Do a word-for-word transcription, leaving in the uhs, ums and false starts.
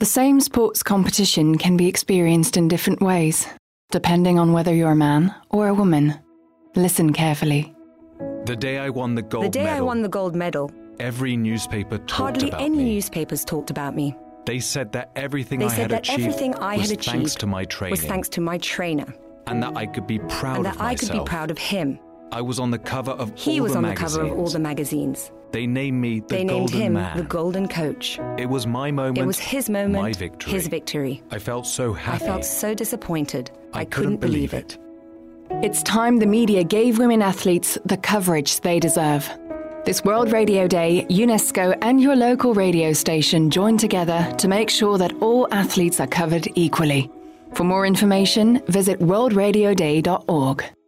The same sports competition can be experienced in different ways, depending on whether you're a man or a woman. Listen carefully. The day I won the gold The day medal, I won the gold medal, every newspaper talked hardly about any me. newspapers talked about me. They said that everything They I said had that achieved everything I was had thanks achieved to my training, was thanks to my trainer, and that I could be proud and of that I myself. could be proud of him. I was on the cover of He all was the on the magazines. cover of all the magazines. They named me the They named Golden him Man. the Golden Coach. It was my moment. It was his moment, my victory. his victory. I felt so I happy. felt so disappointed. I I, couldn't couldn't believe it. It's time the media gave women athletes the coverage they deserve. This World Radio Day, UNESCO and your local radio station join together to make sure that all athletes are covered equally. For more information, visit world radio day dot org.